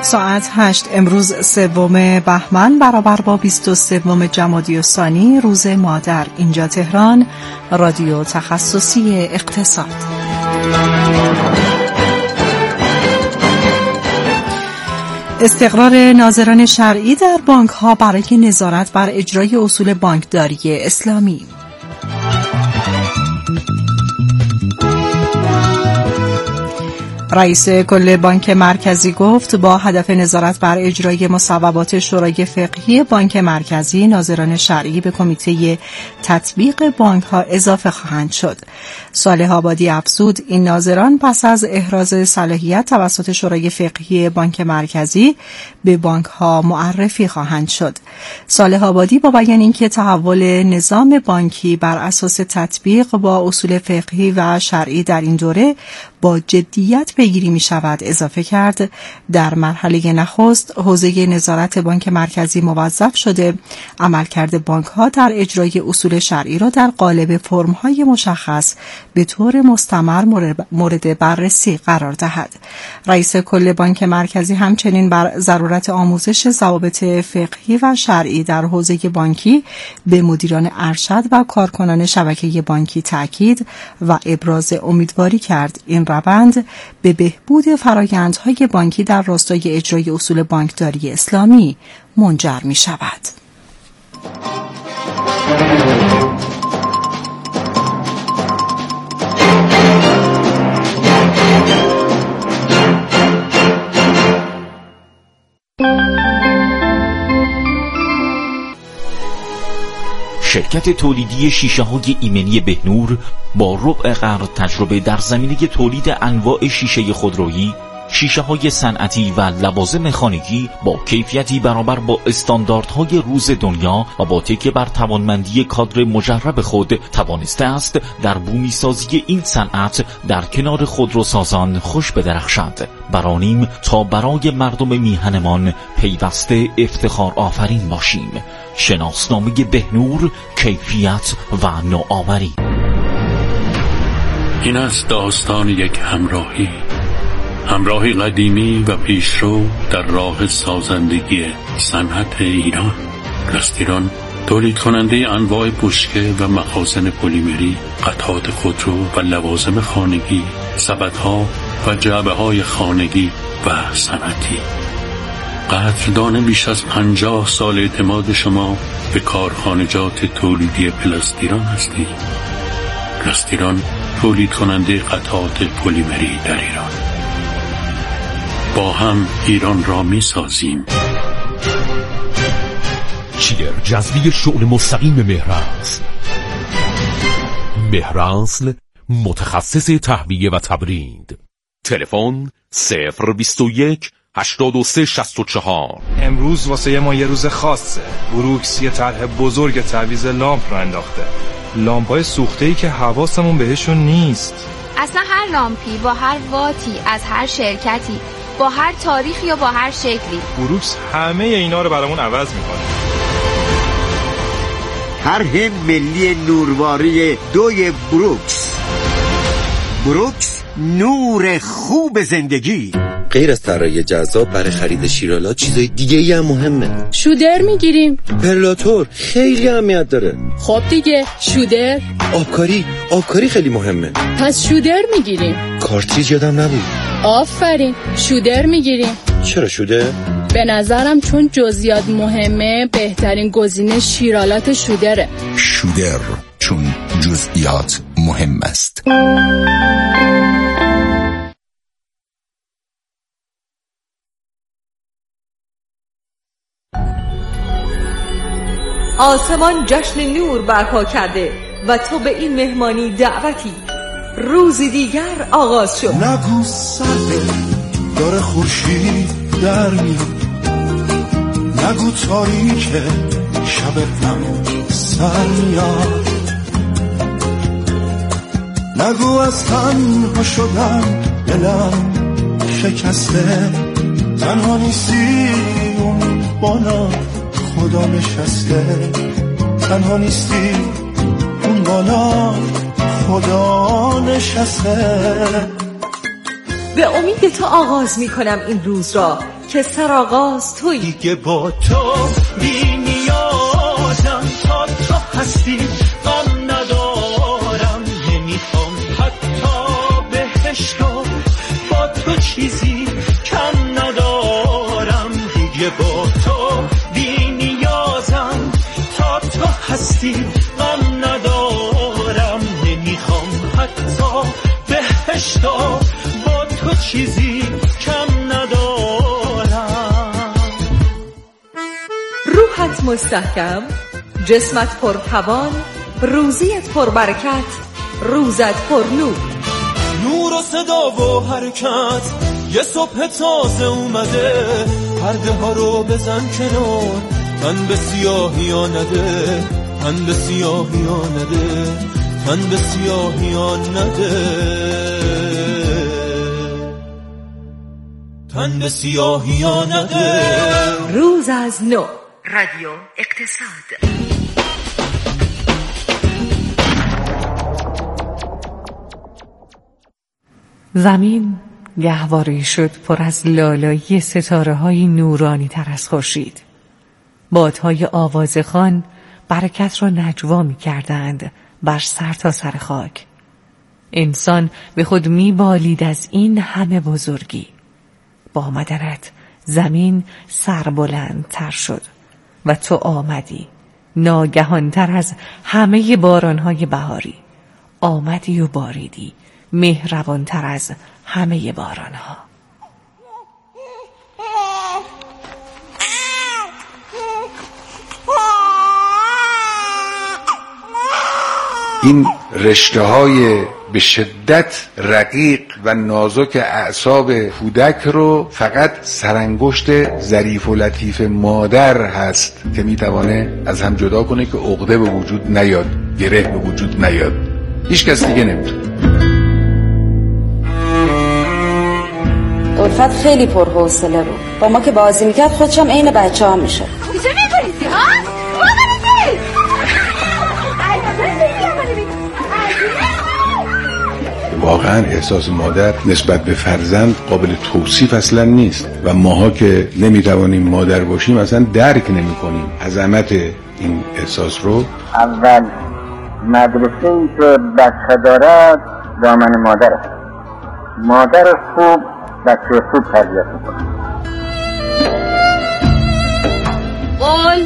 ساعت 8 امروز 3 بهمن برابر با 23 جمادی الثانی روز مادر. اینجا تهران، رادیو تخصصی اقتصاد. استقرار ناظران شرعی در بانک ها برای نظارت بر اجرای اصول بانکداری اسلامی. رئیس کل بانک مرکزی گفت با هدف نظارت بر اجرای مصوبات شورای فقهی بانک مرکزی، ناظران شرعی به کمیته تطبیق بانک ها اضافه خواهند شد. صالح آبادی افزود این ناظران پس از احراز صلاحیت توسط شورای فقهی بانک مرکزی به بانک ها معرفی خواهند شد. صالح آبادی با بیان اینکه تحول نظام بانکی بر اساس تطبیق با اصول فقهی و شرعی در این دوره با جدیت پیگیری می شود اضافه کرد در مرحله نخست حوزه نظارت بانک مرکزی موظف شده عملکرد بانک ها در اجرای اصول شرعی را در قالب فرم های مشخص به طور مستمر مورد بررسی قرار دهد. رئیس کل بانک مرکزی همچنین بر ضرورت آموزش ضوابط فقهی و شرعی در حوزه بانکی به مدیران ارشد و کارکنان شبکه بانکی تاکید و ابراز امیدواری کرد این روند به بهبود فرآیندهای بانکی در راستای اجرای اصول بانکداری اسلامی منجر می شود. شرکت تولیدی شیشه‌های ایمنی بهنور با ربع قرن تجربه در زمینه تولید انواع شیشه خودرویی، شیشه‌های صنعتی و لوازم خانگی با کیفیتی برابر با استانداردهای روز دنیا و با تکیه بر توانمندی کادر مجرب خود توانسته است در بومی‌سازی این صنعت در کنار خودروسازان خوش بدرخشد. برانیم تا برای مردم میهنمان پیوسته افتخار آفرین باشیم. شناسنامه بهنور، کیفیت و نوآوری. این است داستان یک همراهی قدیمی و پیشرو در راه سازندگی صنعت ایران. رستیران تولید کننده انواع بشکه و مخازن پلیمری، قطعات خودرو و لوازم خانگی، سبدها و جعبه‌های خانگی و صنعتی. قدردان بیش از 50 سال اعتماد شما به کارخانجات تولیدی پلاستیران هستید. پلاستیران تولید کننده قطعات پلیمری در ایران. با هم ایران را می سازیم. چیر جذبی شغل مستقیم مهرنسل. مهرنسل متخصص تهویه و تبرید. تلفن 021 8364. امروز واسه ما یه روز خاصه. بروکس یه طرح بزرگ تعویض لامپ رو انداخته. لامپ‌های سوخته‌ای که حواسمون بهشون نیست. اصلا هر لامپی با هر واتی از هر شرکتی با هر تاریخی یا با هر شکلی، بروکس همه اینا رو برامون عوض میکنه. طرح ملی نورواری 2 بروکس نور خوب زندگی. غیر از طراحی جذاب برای خرید شیرالات چیزای دیگه‌ای هم مهمه. شودر میگیریم. پرلاتور خیلی اهمیت داره. خب دیگه شودر. آبکاری خیلی مهمه. پس شودر میگیریم. کارتریج یادم نبود. آفرین، شودر میگیریم. چرا شودر؟ به نظرم چون جزئیات مهمه بهترین گزینه شیرالات شودره. شودر چون جزئیات مهم است. آسمان جشن نور برپا کرده و تو به این مهمانی دعوتی. روزی دیگر آغاز شد. نگو سرده داره خورشید در میاد، نگو تاریکه شب هم سر میاد، نگو از تنها شدن دلم شکسته، تنها نیستی اون بالا خدا نشسته، تنها نیستی اون بالا خدا نشسته. به امید تو آغاز می کنم این روز را که سرآغاز تویی. دیگه با تو بی نیازم، تا تو هستی غم ندارم، نمیخوام حتی بهشتو با تو چیزی کم ندارم. دیگه با تو بی نیازم، تا تو هستی غم ندارم، نمیخوام حتی بهشتو با تو چیزی کم ندارم. روحت مستحکم، جسمت پرتوان، روزیت پربرکت، روزت پر نور. نور و صدا و حرکت، یه صبح تازه اومده، پرده ها رو بزن کنار، تن به سیاهی ها نده، تن به سیاهی ها نده، تن به سیاهی ها نده، تن به سیاهی ها نده. روز از نو، رادیو اقتصاد. زمین گهواره‌ای شد پر از لالایی ستاره‌های نورانی تر از خورشید. بادهای آوازخوان برکت را نجوا می‌کردند بر سر تا سر خاک. انسان به خود می‌بالید از این همه بزرگی. با آمدنت زمین سربلندتر شد و تو آمدی ناگهانتر از همه بارانهای بهاری. آمدی و باریدی مهربانتر از همه بارانها. این رشته‌های به شدت رقیق و نازک اعصاب کودک رو فقط سرانگشت ظریف و لطیف مادر هست که میتوانه از هم جدا کنه که عقده به وجود نیاد، گره به وجود نیاد. هیچ کس دیگه نمیتونه. الفت خیلی پرحوصله بود، با ما که بازی میکرد خودشم عین بچه‌ها میشه. کجا میبریزی ها؟ واقعا احساس مادر نسبت به فرزند قابل توصیف اصلا نیست و ماها که نمیتوانیم مادر باشیم اصلا درک نمی کنیم عظمت این احساس رو. اول مدرسه‌ای که بچه دارد دامن مادر است. مادر خوب بچه خوب تربیت میکنه. قول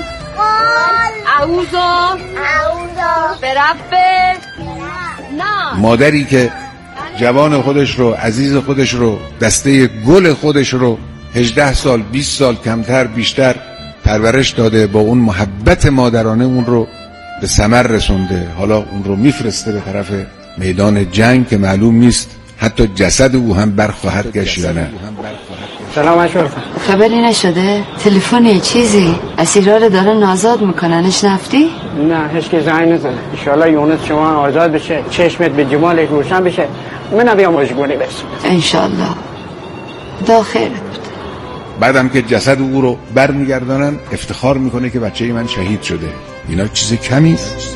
اعوذ برب نه. مادری که جوان خودش رو، عزیز خودش رو، دسته گل خودش رو 18 سال 20 سال کمتر بیشتر پرورش داده، با اون محبت مادرانه اون رو به ثمر رسونده، حالا اون رو میفرسته به طرف میدان جنگ که معلوم نیست حتی جسد او هم برخواهد گشت یا نه. سلام اشرف. خبری نشده؟ تلفن چیزی؟ اسیرا رو دارن آزاد میکننش نفتی؟ نه هیچ که زنگ نزنه. انشالله یونس شما آزاد بشه، چشمت به جمالش روشن بشه، منم بیام مشغولی برسم انشالله. خدا خیرت بده. بعدم که جسد او رو برمیگردانن افتخار میکنه که بچه من شهید شده. اینا چیز کمی است.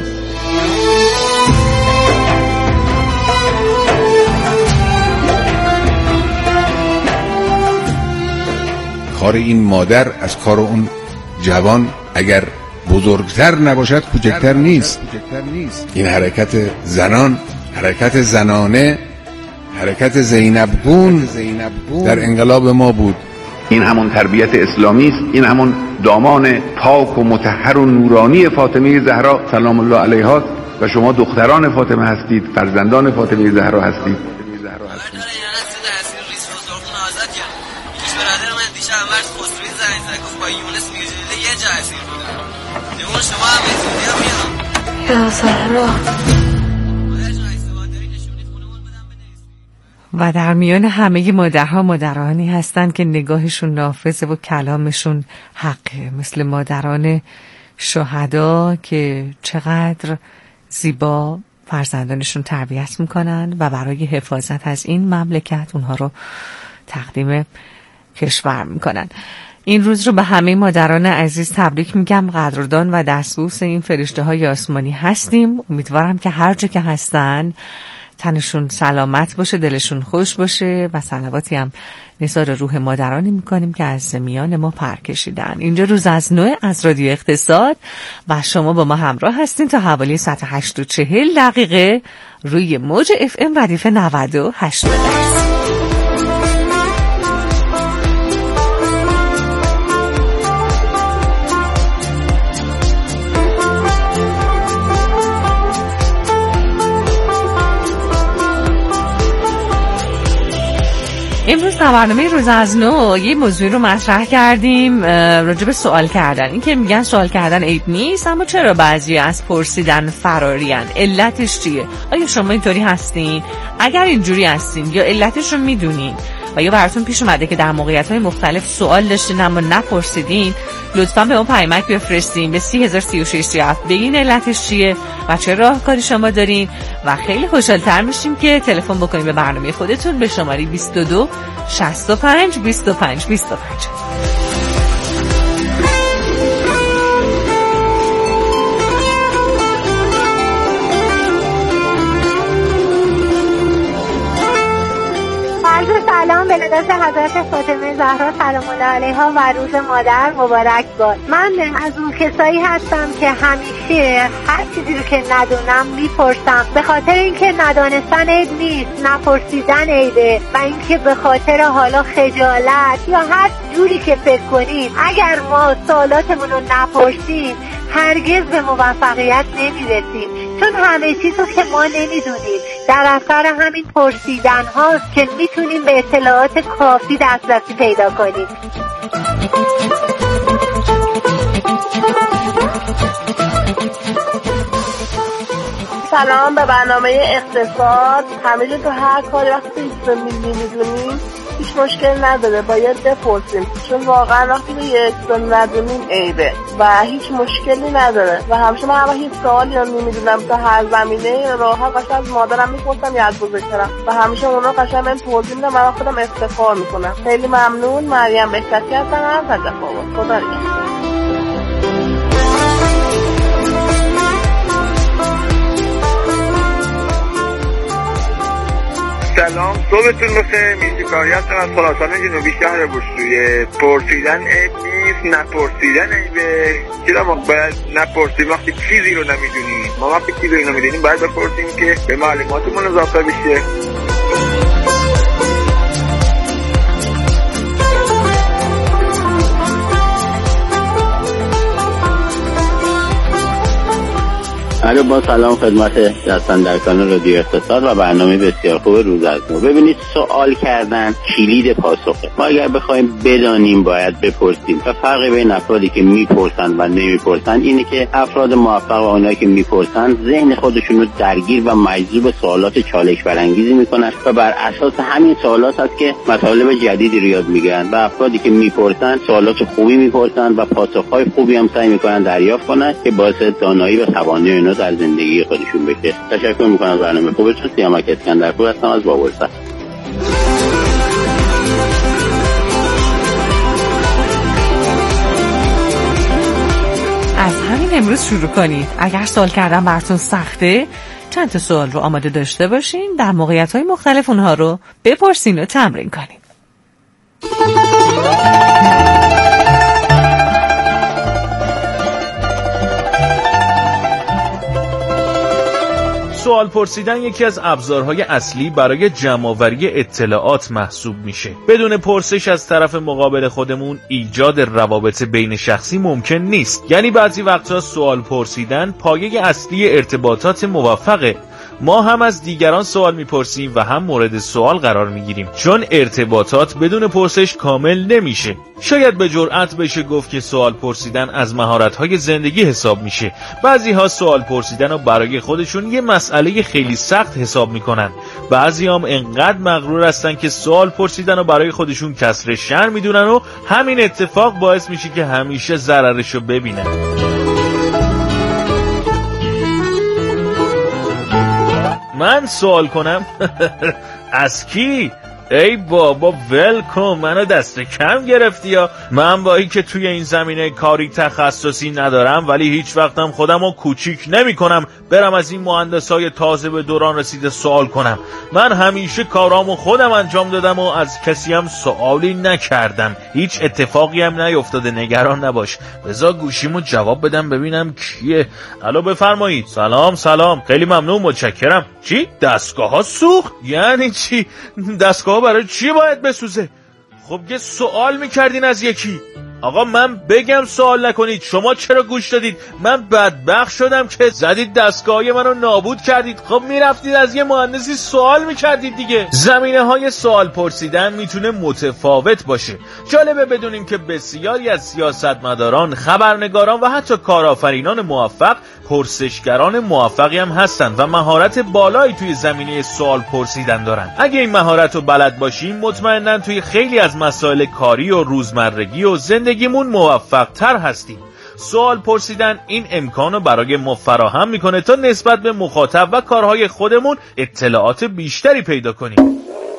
کار این مادر از کار اون جوان اگر بزرگتر نباشد کوچکتر نیست. این حرکت زنان، حرکت زنانه، حرکت زینبگون در انقلاب ما بود. این همون تربیت اسلامی است، این همون دامان پاک و مطهر و نورانی فاطمه زهرا سلام الله علیها و شما دختران فاطمه هستید، فرزندان فاطمه زهرا هستید. و در میان همه مادرها مادرانی هستند که نگاهشون نافذه و کلامشون حقه، مثل مادران شهدا که چقدر زیبا فرزندانشون تربیت میکنن و برای حفاظت از این مملکت اونها رو تقدیم کشور میکنن. این روز رو به همه مادران عزیز تبریک میگم. قدردان و دستبوس این فرشته های آسمانی هستیم. امیدوارم که هر جا که هستن تنشون سلامت باشه، دلشون خوش باشه و صلواتی هم نثار روح مادرانی میکنیم که از میان ما پر کشیدن. اینجا روز از نو از رادیو اقتصاد و شما با ما همراه هستین تا حوالی ساعت 8:40 روی موج FM ردیف 98 MHz. امروز در برنامه روز از نو یه موضوع رو مطرح کردیم راجع به سوال کردن. این که میگن سوال کردن عیب نیست، اما چرا بعضی از پرسیدن فرارین؟ علتش چیه؟ آیا شما اینطوری هستین؟ اگر اینجوری هستین یا علتش رو میدونین و یا براتون پیش اومده که در موقعیت‌های مختلف سوال داشتین اما نپرسیدین، لطفاً به ما پیامک بفرستین به 303637 بگین علتش چیه و چه راهکاری شما دارین و خیلی خوشحال‌تر میشیم که تلفن بکنین به برنامه خودتون به شماره 22 65 25 25. سلام به لدست حضرت فاطمه زهرا سلام الله علیها و روز مادر مبارک باد. من از اون کسایی هستم که همیشه هر چیزی رو که ندونم میپرسم، به خاطر اینکه ندانستن عیب نیست، نپرسیدن عیبه و اینکه به خاطر حالا خجالت یا هر جوری که فکر کنیم اگر ما سوالاتمون رو نپرسیم هرگز به موفقیت نمیرسیم، چون همه چیز رو که ما نمیدونیم در اثر همین پرسیدن هاست که میتونیم به اطلاعات کافی دسترسی پیدا کنیم. سلام به برنامه اقتصاد. همه تو هر کاری وقتی میدونیم هیچ مشکل نداره، باید بپرسیم، چون واقعا وقتی به یک چیز ندونیم عیبه و هیچ مشکلی نداره. و همیشه من هیچ سوالی رو نمیدونم تا هر زمینه راحت قشنگ از مادرم میپرسم یا از بزرگترم و همیشه اونا قشنگ من توضیح میدم و خودم افتخار میکنم. خیلی ممنون. مریم بهکتی هستم از تجربه. خدا نگهدار. سلام، صبحتون بخیر. میزیکاری هستم از خراسان جنوبی شهر بوشهر. پرسیدن عیب نیست، نپرسیدن عیبه. چرا ما باید نپرسیم وقتی چیزی رو نمیدونیم؟ ما وقتی چیزی رو نمیدونیم باید بپرسیم که به معلوماتمون اضافه بشه. الو، با سلام خدمت دستندرکان رادیو اقتصاد و برنامه بسیار خوب روز از نو. ببینید، سوال کردن کلید پاسخه. ما اگر بخوایم بدانیم باید بپرسیم و فرق بین افرادی که میپرسن و نمیپرسن اینه که افراد موفق و اونایی که میپرسن ذهن خودشون رو درگیر و مجذوب سوالات چالش برانگیزی میکنن و بر اساس همین سوالات هست که مطالب جدیدی رو یاد میگیرن و افرادی که میپرسن سوالات خوبی میپرسن و پاسخهای خوبی هم سعی میکنن دریافت کنن که باعث دانایی و توانایی اینا در زندگی خودشون بشه. تشکر میکنم از برنامه خوبتون. سیامک اسکندرپور هستم از بابلسر. از همین امروز شروع کنید. اگر سوال کردن براتون سخته، چند تا سوال رو آماده داشته باشین، در موقعیت‌های مختلف اونها رو بپرسین و تمرین کنین. سوال پرسیدن یکی از ابزارهای اصلی برای جمع‌آوری اطلاعات محسوب میشه. بدون پرسش از طرف مقابل خودمون ایجاد روابط بین شخصی ممکن نیست. یعنی بعضی وقتا سوال پرسیدن پایه اصلی ارتباطات موفقه. ما هم از دیگران سوال میپرسیم و هم مورد سوال قرار میگیریم، چون ارتباطات بدون پرسش کامل نمیشه. شاید به جرئت بشه گفت که سوال پرسیدن از مهارت‌های زندگی حساب میشه. بعضی‌ها سوال پرسیدن رو برای خودشون یه مسئله خیلی سخت حساب میکنن. بعضی‌ها هم انقدر مغرور هستن که سوال پرسیدن رو برای خودشون کسر شر میدونن و همین اتفاق باعث میشه که همیشه ضررشو ببینن. من سوال کنم؟ از کی؟ ای بابا ولکن، منو دست کم گرفتی یا؟ من با این که توی این زمینه کاری تخصصی ندارم ولی هیچ وقتم خودمو کوچیک نمی کنم برم از این مهندسای تازه به دوران رسیده سوال کنم. من همیشه کارامو خودم انجام دادم و از کسی هم سوالی نکردم. هیچ اتفاقی هم نیفتاده، نگران نباش. بذار گوشیمو جواب بدم ببینم کیه. الو بفرمایید. سلام. خیلی ممنون، متشکرم. چی؟ دستگاه ها سوخت؟ یعنی چی؟ دستگاه ها برای چی باید بسوزه؟ خب یه سوال میکردین از یکی. آقا من بگم سوال نکنید، شما چرا گوش دادید؟ من بدبخت شدم که زدید دستگاهی منو نابود کردید. خب میرفتید از یه مهندسی سوال میکردید دیگه. زمینه های سوال پرسیدن میتونه متفاوت باشه. جالبه بدونیم که بسیاری از سیاستمداران، خبرنگاران و حتی کارآفرینان موفق پرسشگران موفقی هم هستن و مهارت بالایی توی زمینه سوال پرسیدن دارن. اگه این مهارت رو بلد باشیم مطمئناً توی خیلی از مسائل کاری و روزمرگی و زندگیمون موفق تر هستیم. سوال پرسیدن این امکانو برای ما فراهم میکنه تا نسبت به مخاطب و کارهای خودمون اطلاعات بیشتری پیدا کنیم.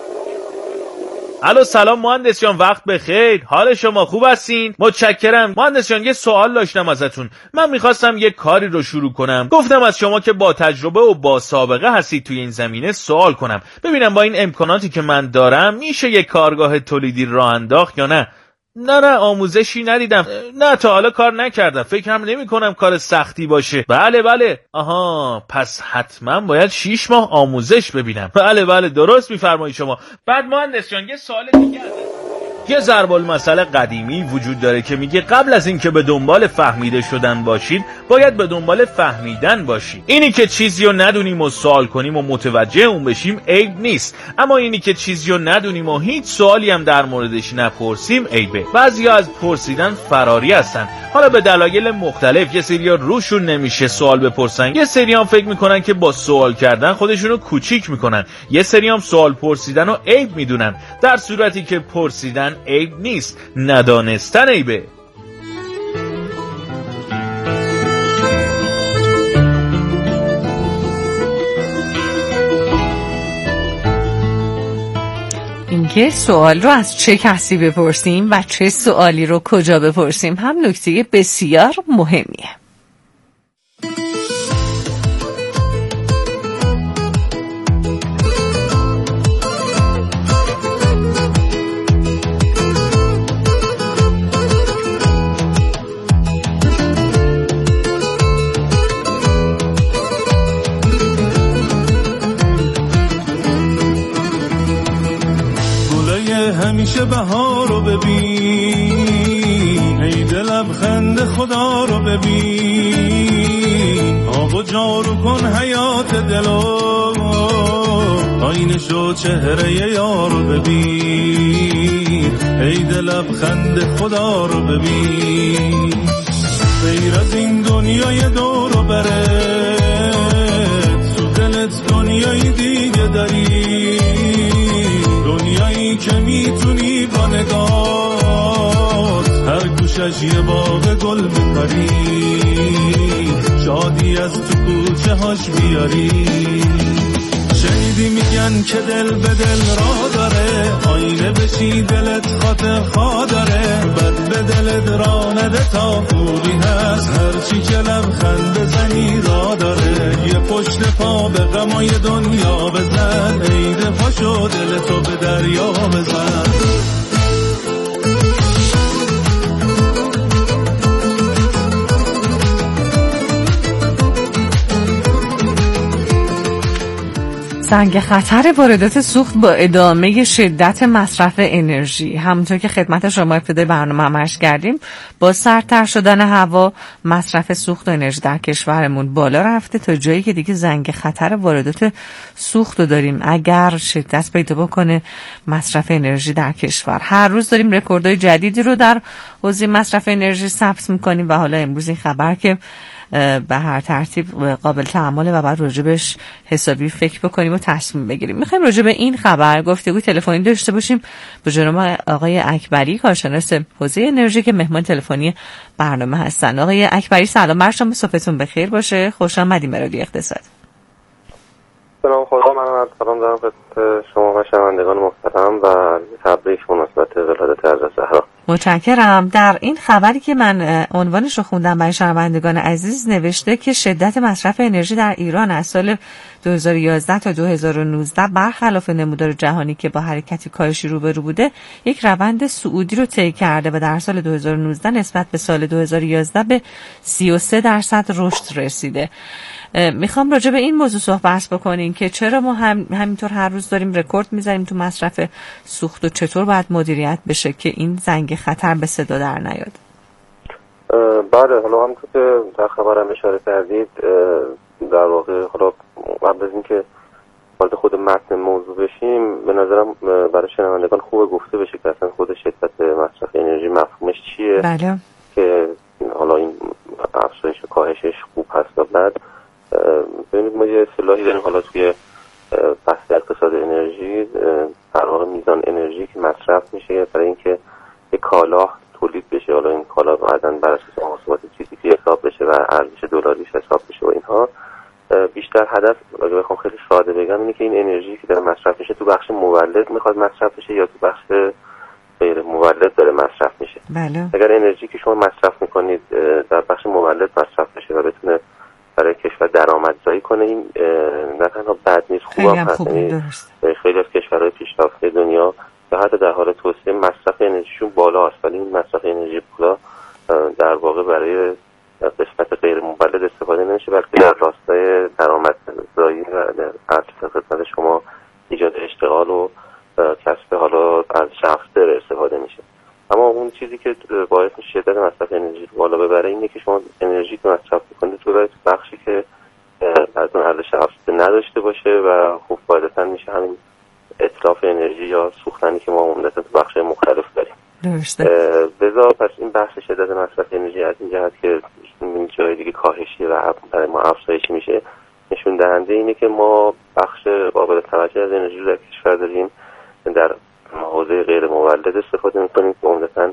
الو سلام مهندس جان، وقت بخیر. حال شما خوب هستین؟ متشکرم. مهندس جان یه سوال داشتم ازتون. من میخواستم یه کاری رو شروع کنم. گفتم از شما که با تجربه و با سابقه هستید توی این زمینه سوال کنم. ببینم با این امکاناتی که من دارم میشه یه کارگاه تولیدی راه انداخت یا نه؟ نه آموزشی ندیدم. نه تا حالا کار نکردم. فکرم نمی کنم کار سختی باشه. بله. آها، پس حتما باید 6 ماه آموزش ببینم. بله درست میفرمایید شما. بعد مهندس جان یه سوال دیگه یه ضرب المثل قدیمی وجود داره که میگه قبل از اینکه به دنبال فهمیده شدن باشید باید به دنبال فهمیدن باشید. اینی که چیزی رو ندونیم و سوال کنیم و متوجه اون بشیم عیب نیست، اما اینی که چیزی رو ندونیم و هیچ سوالی هم در موردش نپرسیم عیبه. بعضیا از پرسیدن فراری هستن، حالا به دلایل مختلف. یه سریا روشون نمیشه سوال بپرسن، یه سریا هم فکر میکنن که با سوال کردن خودشونو کوچیک میکنن، یه سریا هم سوال پرسیدن رو عیب میدونن، در صورتی که پرسیدن عیب نیست، ندانستن عیبه. اینکه سوال رو از چه کسی بپرسیم و چه سوالی رو کجا بپرسیم هم نکته بسیار مهمیه. همیشه بهار رو ببین، ای دل لبخند خدا رو ببین، آب و جارو کن حیات دلو، آینشو چهره یار رو ببین، ای دل لبخند خدا رو ببین، غیر از این دنیای دور و بره، تو دلت دنیای دیگه داری، دنیایی که میتونی با نگاه هر گوشش یه باغ گل بکاری، شادی از تو کوچه هاش بیاری. شنیدی میگن که دل به دل را داره، آینه بشی دلت خاطر خواه داره، بد به دلت را نده تا خوبی هست، هرچی که لبخند بزنی را داره، یه پشت پا به غمای دنیا بزن، عید پاشو دلتو به دریا بزن. زنگ خطر واردات سوخت با ادامه شدت مصرف انرژی. همونطور که خدمت شما ابتدای برنامه عرض کردیم، با سردتر شدن هوا مصرف سوخت و انرژی در کشورمون بالا رفته تا جایی که دیگه زنگ خطر واردات سوخت رو داریم اگر شدت پیدا بکنه مصرف انرژی در کشور. هر روز داریم رکوردهای جدیدی رو در حوزه مصرف انرژی ثبت می‌کنیم و حالا امروز این خبر که به هر ترتیب قابل تأمله و بعد راجبش حسابی فکر بکنیم و تصمیم بگیریم. میخوایم راجب این خبر گفتگو تلفنی داشته باشیم با جناب آقای اکبری، کارشناس حوزه انرژی که مهمان تلفنی برنامه هستن. آقای اکبری سلام بر شما، صبحتون بخیر باشه، خوش آمدید به رادیو اقتصاد. سلام، خدا منم سلام دارم شما و شنوندگان محترم و تبریک مناسبت ولادت حضرت زهرا. متشکرم. در این خبری که من عنوانش رو خوندم برای شنوندگان عزیز نوشته که شدت مصرف انرژی در ایران از سال 2011 تا 2019 برخلاف نمودار جهانی که با حرکتی کاهشی روبرو بوده یک روند صعودی رو طی کرده و در سال 2019 نسبت به سال 2011 به 33% رشد رسیده. میخوام راجع به این موضوع صحبت بکنیم که چرا ما همینطور هر روز داریم رکورد میزنیم تو مصرف سوخت و چطور باید مدیریت بشه که این زنگ خطر به صدا در نیاد. بله، حالا همونطور که در خبرم اشاره کردید در واقع حالا قبل از اینکه وارد خود متن موضوع بشیم به نظرم برای شنوندگان خوبه گفته بشه که اصلا خود شدت مصرف انرژی مفهومش چیه. بله. که حالا این افزایش و کاهشش خوب هست یا بد. ببینید ما یه اصطلاحی داریم حالا توی بحث اقتصاد انرژی، در واقع میزان انرژی که مصرف میشه برای اینکه یک کالا تولید بشه، حالا این کالا بعداً بر اساس محاسبات فیزیکی حساب بشه و ارزش دلاریش حساب بشه و اینها. بیشتر هدف اگه بخوام خیلی ساده بگم اینه که این انرژی که داره مصرف میشه تو بخش مولد میخواد مصرف بشه یا تو بخش غیر مولد داره مصرف میشه. بله. اگر انرژی که شما مصرف میکنید در بخش مولد مصرف بشه و بتونه برای کشور درآمدزایی کنه، این نه تنها بد نیست، خوب هم هست. خیلی از کشورهای پیشرفته دنیا به حتی در حال توسعه مصرف انرژیشون بالا است، ولی این مصرف انرژی بالا در واقع برای قسمت غیر مولد استفاده نمیشه، بلکه در راستای درآمدزایی و ارزش خدمت شما ایجاد اشتغال و کسب حالا از افزوده استفاده میشه. اما اون چیزی که باعث میشه شدت مصرف انرژی رو بالا ببره اینه که شما انرژی که مصرف میکنید تو ببرید تو بخشی که از اون ارزش افزوده نداشته باشه و خوب قاعدتا میشه همین اتلاف انرژی یا سوختنی که ما عمدتا تو بخش مختلف داریم. درسته. بذار پس این بحث شدت مصرف انرژی از این جهت که این جای دیگه کاهشی و برای ما افزایشی میشه نشون دهنده اینه که ما بخش قابل توجه از انرژی رو در کشور داریم در حوزه غیر مولد استفاده میکنیم که عمدتاً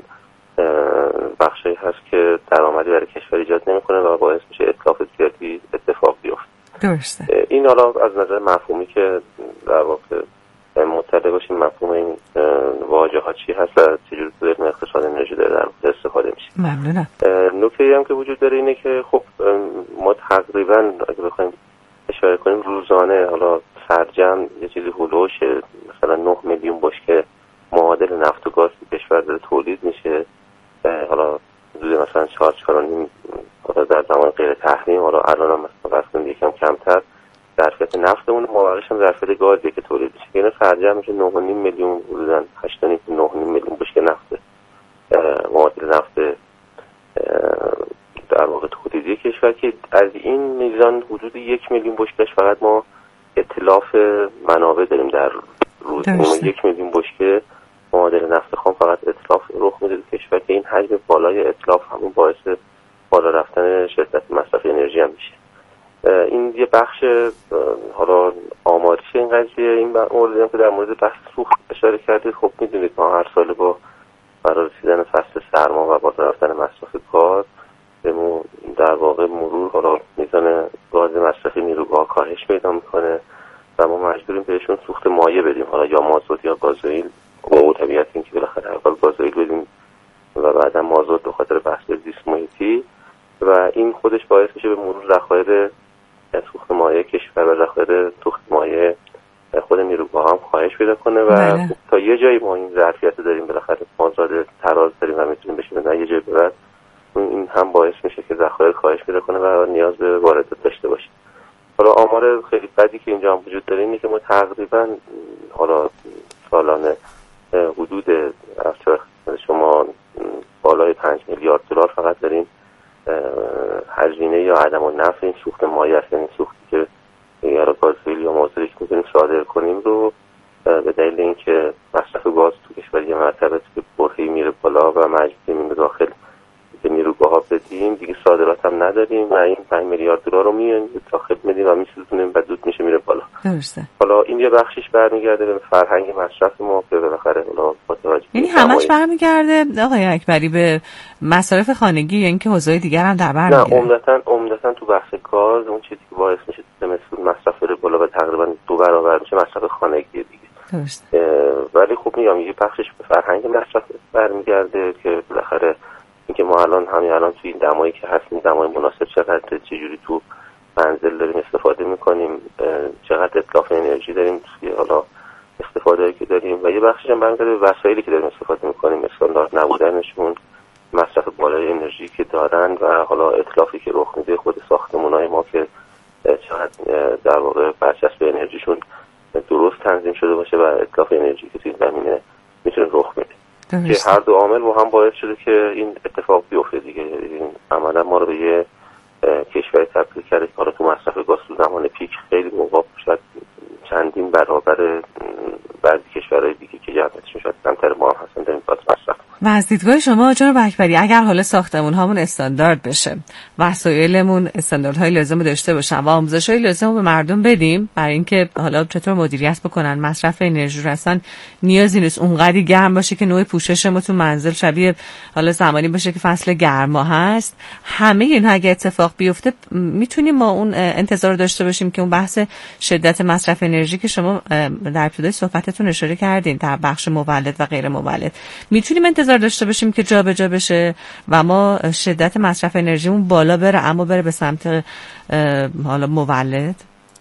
بخشی هست که درآمدی برای کشور ایجاد نمیکنه و باعث میشه اتلاف زیادی اتفاق بیفته. درسته. این حالا از نظر مفهومی که در واقع مطلع باشیم مفهوم این واژه ها چی هست و چجوری تو علم اقتصاد انرژی داره در واقع استفاده میشه. ممنونم. نکته‌ای هم که وجود داره اینه که خب ما تقریبا اگه بخوایم اشاره کنیم روزانه حالا سرجم یه چیزی هولوش مثلا 9 میلیون بشکه معادل نفت و گاز که کشور داره تولید میشه، حالا حدود مثلا 4.5 حالا در زمان غیر تحریم، حالا الان هم مثلا واسه یکم کمتر ظرفیت نفتمون، مابقیش هم ظرفیت گازی که تولید میشه، یعنی سرجم میشه 9.5 میلیون حدوداً 8.5 تا 9.5 میلیون بشکه نفت معادل نفت در واقع تولیدی کشور که از این میزان حدود 1 میلیون بشکهش فقط ما اتلاف منابع داریم در روز. 1 میلیون بشکه معادل نفت خام فقط اتلاف رخ میده در کشور که این حجم بالای اتلاف همون باعث بالا رفتن شدت مصرف انرژی هم میشه. این یه بخش حالا آماریش این قضیه. این موردی هم که در مورد بحث سوخت اشاره کردید، خب میدونید ما هر سال با برای رسیدن فصل سرما و بالا رفتن مصرف گاز در واقع مرور حالا میزان گاز مصرفی نیروگاه کاهش پیدا میکنه و ما مجبوریم بهشون سوخت مایع بدیم، حالا یا مازوت یا گازوئیل، با طبیعت این که بالاخره اول گازوئیل بدیم و بعدا مازوت به خاطر بحث زیست محیطی و این خودش باعث میشه به مرور ذخایر سوخت مایع کشور و ذخایر سوخت مایع خود نیروگاه هم کاهش پیدا کنه و تا یه جایی ما این ظرفیت داریم، بالاخره مازاد تراز داریم و میتونیم بشیم نه یه جایی بعد این هم باعث میشه که ذخایر کاهش پیدا کنه و نیاز به واردات داشته باشیم. حالا آمار خیلی بدی که اینجا هم وجود داره اینه که ما تقریبا حالا سالانه حدود شما بالای 5 میلیارد دلار فقط داریم هزینه یا عدم النفع این سوخت مایع است، یعنی سوختی که یا گازوئیل یا مازوتی که میتونیم صادر کنیم رو به دلیل اینکه مصرف گاز تو کشور یه مرتبه تو برهه‌ای میره بالا و مجبوریم به داخل به نیروگاه‌ها بدیم دیگه، صادرات هم نداریم و این 5 میلیارد دلار رو میان داخل میدیم و میسوزونیم و زود میشه میره بالا. درسته. حالا این یه بخشش برمیگرده به فرهنگ مصرف ما که بالاخره حالا متوجه، یعنی همش برمیگرده آقای اکبری به مصارف خانگی یا اینکه حوزه‌های دیگر هم در بر میگیره؟ نه، عمدتاً تو بحث گاز اون چیزی که باعث میشه مثل مصرف بره بالا و تقریبا 2 برابر میشه مصرف خانگی دیگه. درست. ولی خب میگم یه بخشش به فرهنگ مصرف برمیگرده که بالاخره اینکه ما الان توی این دمایی که هستیم دمای مناسب چقدر چجوری تو منزل داریم استفاده میکنیم، چقدر اتلاف انرژی داریم توی حالا استفاده که داریم و یه بخشش هم برمیگرده به وسایلی که داریم استفاده میکنیم، استاندارد نبودنشون، مصرف بالای انرژی که دارن و حالا اتلافی که رخ میده خود ساختمان‌های ما که چقدر در واقع برچسب انرژیشون درست تنظیم شده باشه و اتلاف انرژی که توی زمینه میتونه رخ میده که هر دو عامل با هم باعث شده که این اتفاق بیفته دیگه. این عملا ما رو به یه کشور تبدیل کرده که حالا تو مصرف گاز تو زمان پیک خیلی موقع شاید چندین برابر بعضی کشورهای دیگه که جمعیتشون شاید کمتر ما هم هستن داریم گاز مصرف. و از دیدگاه شما جناب اکبری اگر حالا ساختمون هامون استاندارد بشه، وسایلمون استانداردهای لازم داشته باشن و آموزش‌های لازم رو به مردم بدیم برای اینکه حالا چطور مدیریت بکنن مصرف انرژی رو، اصلا نیازی نیست اونقدی گرم باشه که نوع پوشش ما تو منزل شبیه حالا زمانی باشه که فصل گرما هست. همه اینها اگه اتفاق بیفته میتونیم ما اون انتظار داشته باشیم که اون بحث شدت مصرف انرژی که شما در ابتدای صحبتتون اشاره کردین در بخش مولد و غیر مولد، میتونیم انتظار داشته باشیم که جا به جا بشه و ما شدت مصرف انرژیمون بالا بره اما بره به سمت حالا مولد؟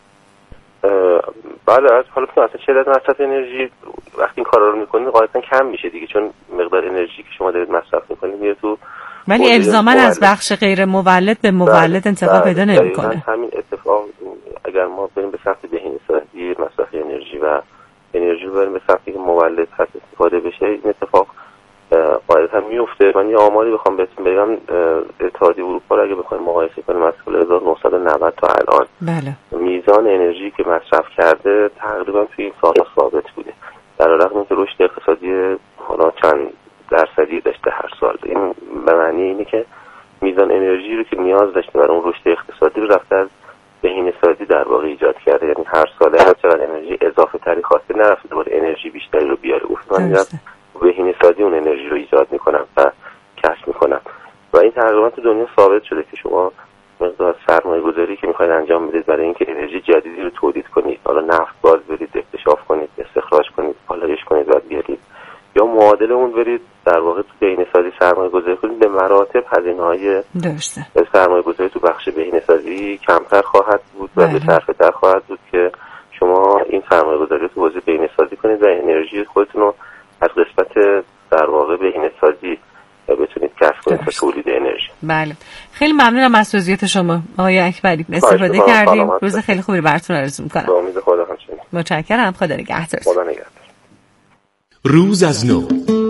بله، حالا مثلا شدت مصرف انرژی وقتی این کارا رو میکنید قاعدتا کم میشه دیگه، چون مقدار انرژی که شما دارید مصرف میکنید میره تو، ولی الزاما از بخش غیر مولد به مولد انتقال پیدا نمیکنه. همین اتفاق اگر ما بریم به سمت بهینه‌سازی مصرف انرژی و انرژی رو بریم به سمتی که مولد هست استفاده بشه، این اتفاق قاعدتا میفته. من یه آماری بخوام بهتون بگم، اتحادیه اروپا رو اگه بخوایم مقایسه کنیم از سال 1990 تا الان میزان انرژی که مصرف کرده تقریبا توی این سال‌ها ثابت بوده، در حالی که رشد اقتصادی حالا چند درصدی داشته هر سال. این به معنی اینه که میزان انرژی رو که نیاز داشته برای اون رشد اقتصادی رو رفته از بهینه‌سازی در واقع ایجاد کرده، یعنی هر سال هر چقدر انرژی اضافه تری خواسته نرفته دوباره انرژی بیشتری رو بیاره، بهینه‌سازی اون انرژی رو ایجاد میکنن و کسب میکنن و این تقریبا تو دنیا ثابت شده که شما مقدار سرمایه‌گذاری که میخواید انجام بدید برای اینکه انرژی جدیدی رو تولید کنید، حالا نفت گاز برید اکتشاف کنید، استخراج کنید، پالایش کنید و بیارید، یا معادل اون برید در واقع تو بهینه‌سازی سرمایه‌گذاری کنید، به مراتب هزینه‌های سرمایه‌گذاری تو بخش بهینه‌سازی کمتر خواهد بود و به صرفه‌تر خواهد بود که شما این سرمایه‌گذاری رو تو حوزه بهینه‌سازی کنید و انرژی خودتون رو از قسمت در واقع بهینه‌سازی بتونید کسب کنید تا تولید انرژی. بله، خیلی ممنونم از توضیحات شما آقای اکبری، استفاده کردیم. روز خیلی خوبی براتون آرزو می‌کنم. با امید خدا همچنین. متشکرم. خدا نگهدار. خدا نگهدار. روز از نو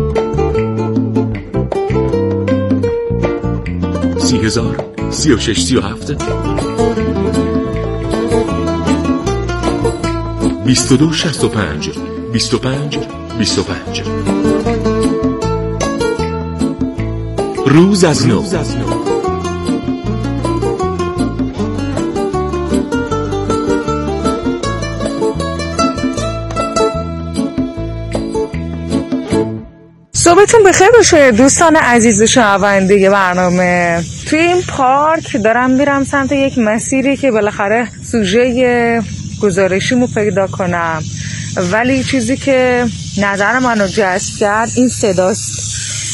30,000 36 37 22 65 25 25. روز از نو. صبحتون بخیر باشه دوستان عزیز شنونده برنامه. توی این پارک دارم میرم سمت یک مسیری که بالاخره سوژه گزارشیمو پیدا کنم، ولی چیزی که نظر منو جذب کرد این صداست،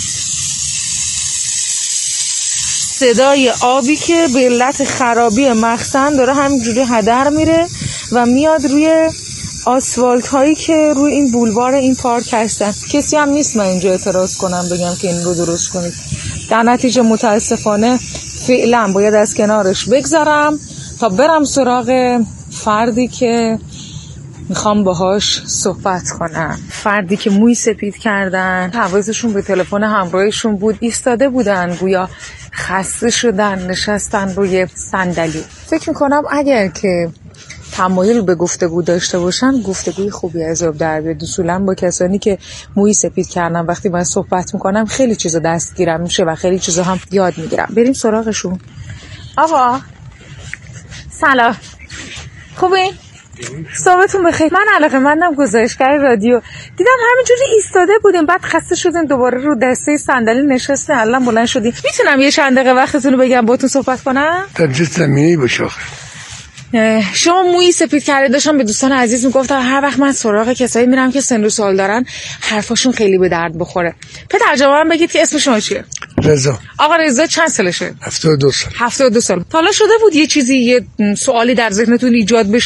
صدای آبی که به علت خرابی مخزن داره همینجوری هدر میره و میاد روی آسفالت هایی که روی این بولوار این پارک هستن. کسی هم نیست من اینجا اعتراض کنم بگم که این رو درست کنید. در نتیجه متاسفانه فعلا باید از کنارش بگذارم تا برم سراغ فردی که میخوام باهاش صحبت کنم. فردی که موی سپید کردن، حواسشون به تلفن همراهشون بود، ایستاده بودن گویا خسته شدن، نشستن روی صندلی. فکر میکنم اگر که تمایل به گفتگو داشته باشن گفتگوی خوبی از آب در بیاد. اصولا با کسانی که موی سپید کردن وقتی من صحبت میکنم خیلی چیزا دستگیرم میشه و خیلی چیزا هم یاد میگیرم. بریم سراغشون. آقا سلام، خوبی؟ صحبتون بخیر. من علاقه‌مندم گزارشگر رادیو. دیدم همینجوری ایستاده بودیم بعد خسته شدین دوباره رو دسته صندلی نشستین الان بلند شدین. میتونم یه چند دقیقه وقتتون رو بگم باهاتون صحبت کنم؟ در چه زمینه‌ای باشه آخه؟ شما موی سپید کرده. داشتم به دوستان عزیز میگفتم هر وقت من سراغ کسایی میرم که سن و سال دارن حرفاشون خیلی به درد بخوره. پدر جواب بگید که اسم شما چیه؟ رضا. آقا رضا چند سالشه؟ 72 سال. 72 سال. تا حالا شده بود یه چیزی، یه سوالی در ذهنتون ایجاد